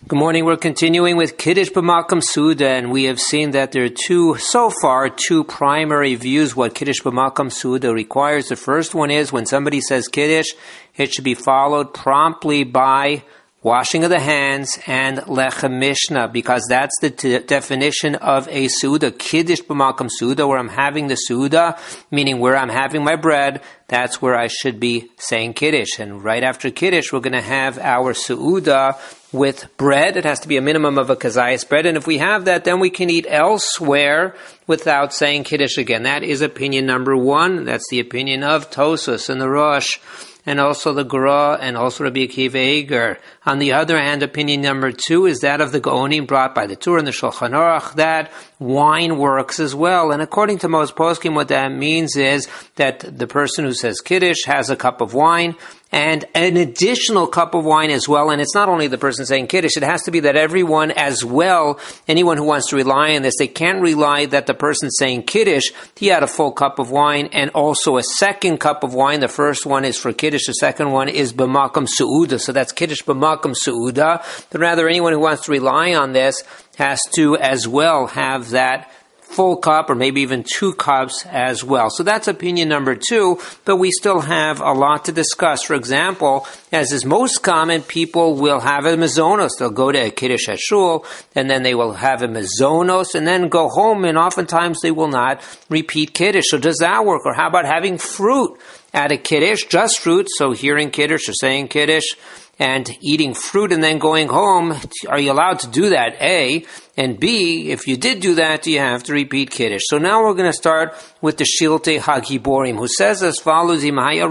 Good morning. We're continuing with Kiddush B'Makom Suda, and we have seen that there are two primary views what Kiddush B'Makom Suda requires. The first one is when somebody says Kiddush, it should be followed promptly by washing of the hands and lechem mishnah, because that's the definition of a Suda. Kiddush B'Makom Suda, where I'm having the Suda, meaning where I'm having my bread, that's where I should be saying Kiddush. And right after Kiddush, we're going to have our Suda with bread. It has to be a minimum of a kazayas bread. And if we have that, then we can eat elsewhere without saying Kiddush again. That is opinion number one. That's the opinion of Tosfos and the Rosh, and also the Gra, and also Rabbi Akiva Eiger. On the other hand, opinion number two is that of the Gaonim brought by the Tur and the Shulchan Aruch, that wine works as well. And according to most poskim, what that means is that the person who says Kiddush has a cup of wine, and an additional cup of wine as well. And it's not only the person saying Kiddush, it has to be that everyone as well, anyone who wants to rely on this, they can't rely that the person saying Kiddush, he had a full cup of wine and also a second cup of wine. The first one is for Kiddush, the second one is B'Makom Su'uda. So that's Kiddush B'Makom Su'uda. But rather, anyone who wants to rely on this has to as well have that full cup, or maybe even 2 cups as well. So that's opinion number two, but we still have a lot to discuss. For example, as is most common, people will have a mazonos. They'll go to a Kiddush at shul, and then they will have a mazonos, and then go home, and oftentimes they will not repeat Kiddush. So does that work? Or how about having fruit at a Kiddush, just fruit, so hearing Kiddush or saying Kiddush, and eating fruit and then going home? Are you allowed to do that? A. And B, if you did do that, you have to repeat Kiddush. So now we're going to start with the Shiltei HaGiborim, who says as follows: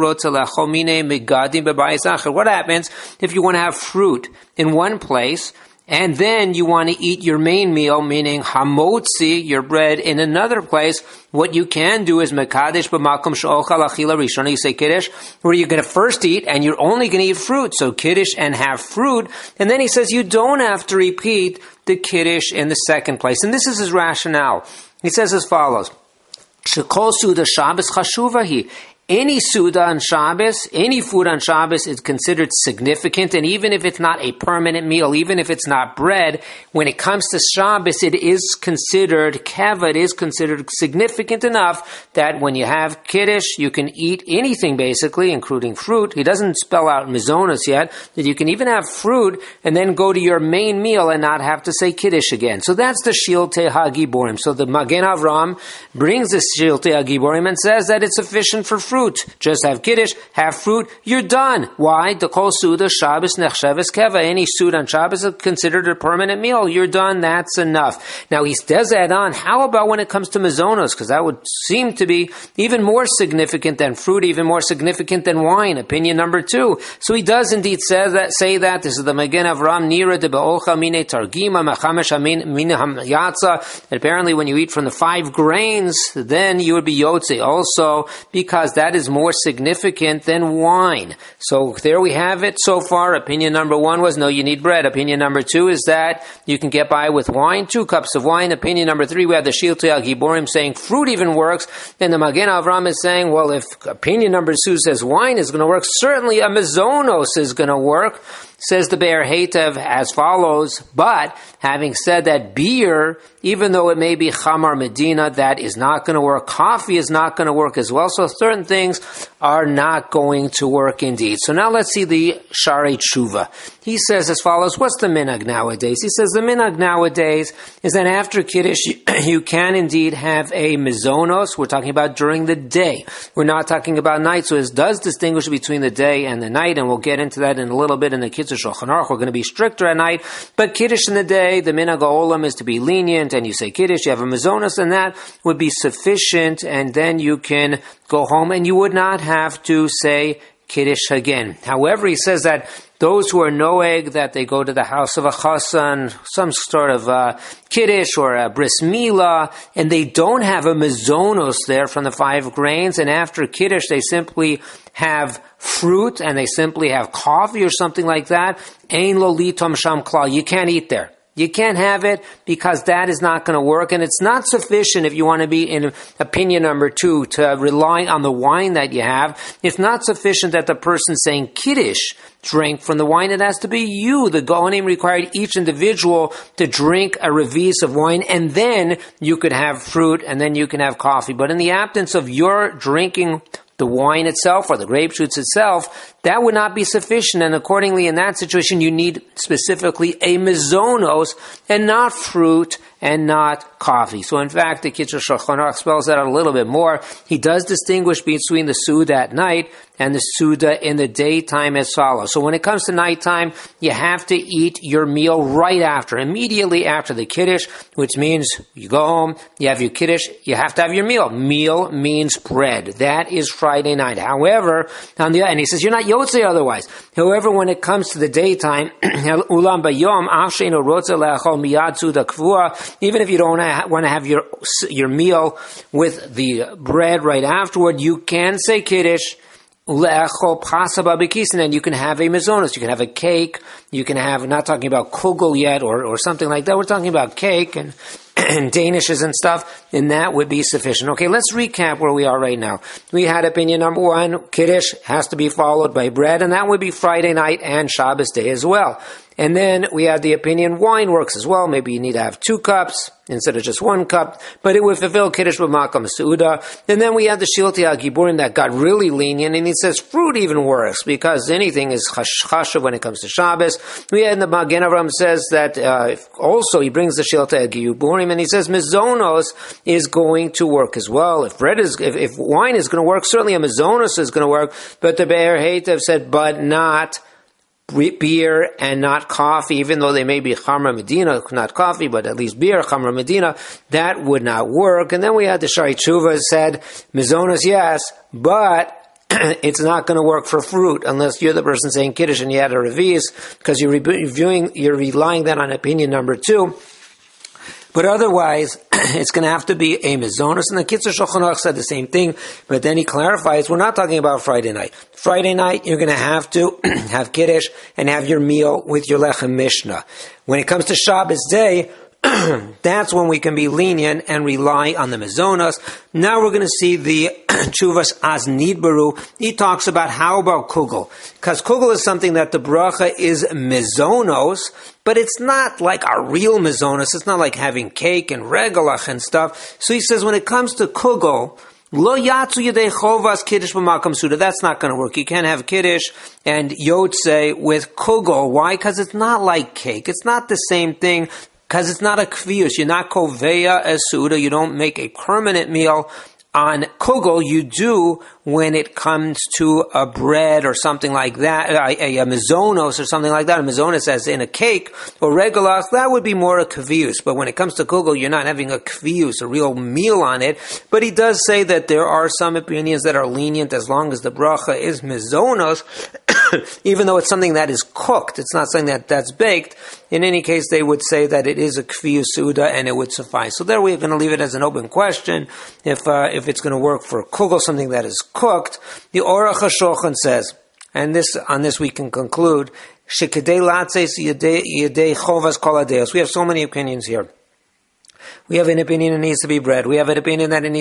what happens if you want to have fruit in one place, and then you want to eat your main meal, meaning hamotzi, your bread, in another place? What you can do is mekadesh b'makom she'ochal achila rishona. You say Kiddush, where you're going to first eat, and you're only going to eat fruit. So Kiddush and have fruit. And then he says you don't have to repeat the Kiddush in the second place. And this is his rationale. He says as follows: Shekol suda Shabbos chashuvahi. Any Suda on Shabbos, any food on Shabbos is considered significant, and even if it's not a permanent meal, even if it's not bread, when it comes to Shabbos, it is considered keva, it is considered significant enough that when you have Kiddush, you can eat anything basically, including fruit. He doesn't spell out mizonos yet, that you can even have fruit and then go to your main meal and not have to say Kiddush again. So that's the Shiltei HaGiborim. So the Magen Avram brings the Shiltei HaGiborim and says that it's sufficient for fruit. Just have Kiddush, have fruit, you're done. Why? The kol suda Shabbos nechsheves keva. Any suda on Shabbos is considered a permanent meal. You're done. That's enough. Now he does add on, how about when it comes to mazonos? Because that would seem to be even more significant than fruit, even more significant than wine. Opinion number two. So he does indeed say that. This is the Magen Avram Nira de Be'ocha Mine Targima Machamesh Amin Mine Hamyatza. Apparently when you eat from the 5 grains, then you would be yotze also, because that is more significant than wine. So there we have it so far. Opinion number one was no, you need bread. Opinion number two is that you can get by with wine, 2 cups of wine. Opinion number three, we have the Shiltei HaGiborim saying fruit even works. And the Magen Avram is saying, well, if opinion number two says wine is going to work, certainly a mazonos is going to work. Says the Be'er Heitev as follows: but having said that, beer, even though it may be Chamar Medina, that is not going to work. Coffee is not going to work as well. So certain things are not going to work indeed. So now let's see the Sharei Tshuva. He says as follows: what's the minhag nowadays? He says the minhag nowadays is that after Kiddush, you can indeed have a mizonos. We're talking about during the day. We're not talking about night. So it does distinguish between the day and the night, and we'll get into that in a little bit in the Kitzur Shulchan Aruch. We're going to be stricter at night, but Kiddush in the day, the minhag ha'olam is to be lenient, and you say Kiddush, you have a mizonos, and that would be sufficient, and then you can go home, and you would not have to say Kiddush again. However, he says that those who are noeg, that they go to the house of a chassan, some sort of Kiddush or a bris milah, and they don't have a mizonos there from the 5 grains, and after Kiddush they simply have fruit, and they simply have coffee or something like that. Ein lo litom sham klal. You can't eat there. You can't have it because that is not going to work, and it's not sufficient if you want to be in opinion number 2 to rely on the wine that you have. It's not sufficient that the person saying Kiddush drink from the wine. It has to be you. The Gaonim required each individual to drink a revis of wine, and then you could have fruit, and then you can have coffee. But in the absence of your drinking the wine itself or the grape shoots itself, that would not be sufficient. And accordingly, in that situation, you need specifically a mizonos and not fruit and not coffee. So in fact, the Kitzur Shulchan Aruch spells that out a little bit more. He does distinguish between the Suda at night and the Suda in the daytime as follows. So when it comes to nighttime, you have to eat your meal right after, immediately after the Kiddush, which means you go home, you have your Kiddush, you have to have your meal. Meal means bread. That is Friday night. However, and he says, you're not Yotzei otherwise. However, when it comes to the daytime, Ulam Bayom, Afsheinu Rotze Le'achol Miyad Suda Kvua, even if you don't want to have your meal with the bread right afterward, you can say Kiddush, Le'achol Pasaba B'Kis, and then you can have a mizonos, you can have a cake, you can have, not talking about kugel yet or something like that, we're talking about cake and danishes and stuff, and that would be sufficient. Okay, let's recap where we are right now. We had opinion number 1, Kiddush has to be followed by bread, and that would be Friday night and Shabbos day as well. And then we had the opinion wine works as well. Maybe you need to have 2 cups instead of just 1 cup, but it would fulfill Kiddush b'makam Seuda. And then we had the Shiltei HaGiburim that got really lenient, and he says fruit even works because anything is chashav when it comes to Shabbos. We had the Magen Avraham says that also he brings the Shiltei HaGiburim, and he says mizonos is going to work as well. If wine is going to work, certainly a mizonos is going to work. But the Be'er Heitev said, but not beer and not coffee, even though they may be Chamra Medina, not coffee, but at least beer, Chamra Medina, that would not work. And then we had the Shari Tshuva said, mizonos yes, but it's not going to work for fruit unless you're the person saying Kiddush and you had a revis, because you're relying that on opinion number 2. But otherwise, it's going to have to be a mizonos. And the Kitzur Shulchan Aruch said the same thing, but then he clarifies, we're not talking about Friday night. Friday night, you're going to have to have Kiddush and have your meal with your Lechem Mishnah. When it comes to Shabbos day, that's when we can be lenient and rely on the mizonos. Now we're going to see the Chuvas Az Nidbaru. He talks about how about kugel, because kugel is something that the bracha is mizonos, but it's not like a real mizonos. It's not like having cake and regalach and stuff. So he says when it comes to kugel, Lo yatsu yedei chovas kiddush b'makam suda. That's not going to work. You can't have kiddush and yotzei with kugel. Why? Because it's not like cake. It's not the same thing. Because it's not a kviyus. You're not koveya as suda. You don't make a permanent meal on kugel. You do when it comes to a bread or something like that, a mizonos or something like that. A mizonos as in a cake or regalas, that would be more a kviyus. But when it comes to kugel, you're not having a kviyus, a real meal on it. But he does say that there are some opinions that are lenient as long as the bracha is mizonos, even though it's something that is cooked. It's not something that's baked. In any case, they would say that it is a kviyus suda and it would suffice. So there we're going to leave it as an open question if it's going to work for kugel, something that is cooked. The Aruch HaShulchan says, and on this we can conclude, Shekedei latzeis yedei chovas kol hadeos. We have so many opinions here. We have an opinion it needs to be bread. We have an opinion that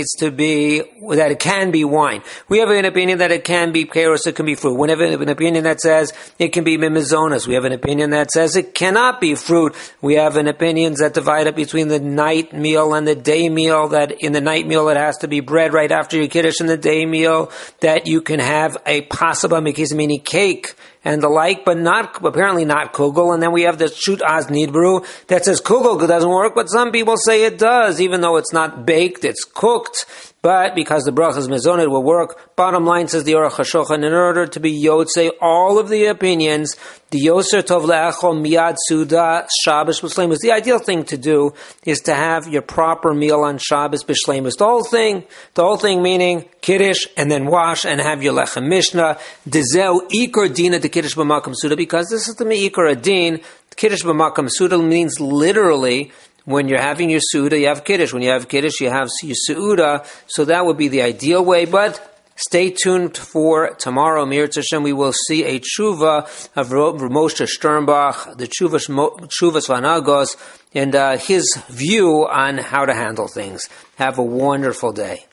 it can be wine. We have an opinion that it can be kairos, it can be fruit. We have an opinion that says it can be mimizonas. We have an opinion that says it cannot be fruit. We have an opinion that divide up between the night meal and the day meal, that in the night meal it has to be bread right after your kiddush, and the day meal that you can have a pasaba mikis, meaning cake and the like, but apparently not kugel. And then we have the Shut Az Nidbaru that says kugel doesn't work, but some people say it does, even though it's not baked, it's cooked. But because the bracha is mezonah, it will work. Bottom line, says the Aruch HaShulchan, in order to be yotzei all of the opinions, the yoser tov le'achol miyad suda Shabbos b'shleimus. The ideal thing to do is to have your proper meal on Shabbos b'shleimus. The whole thing meaning kiddush and then wash and have your lechem mishnah. Dezeu ikar dina de kiddush b'makam suda, because this is the me'ikar adin. Kiddush b'makam suda means literally, when you're having your Suda, you have Kiddush. When you have Kiddush, you have your Suda. So that would be the ideal way. But Stay tuned for tomorrow. Mir Hashem, we will see a tshuva of Moshe Sternbach, the Tshuvas Vanagos, and his view on how to handle things. Have a wonderful day.